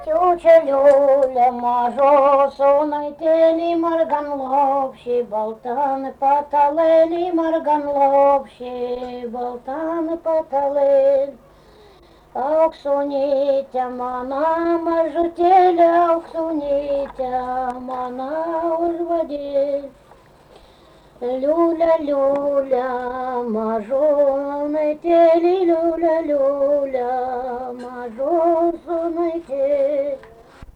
Тюча люля, мажо, сонайтелі марган лопші, болтани паталелі, марган лопші, болтани паталелі. Оксунітя, мана, мажутеля, оксунітя, мана уж воді. Люля, люля, мажонайтелі, люля, люля,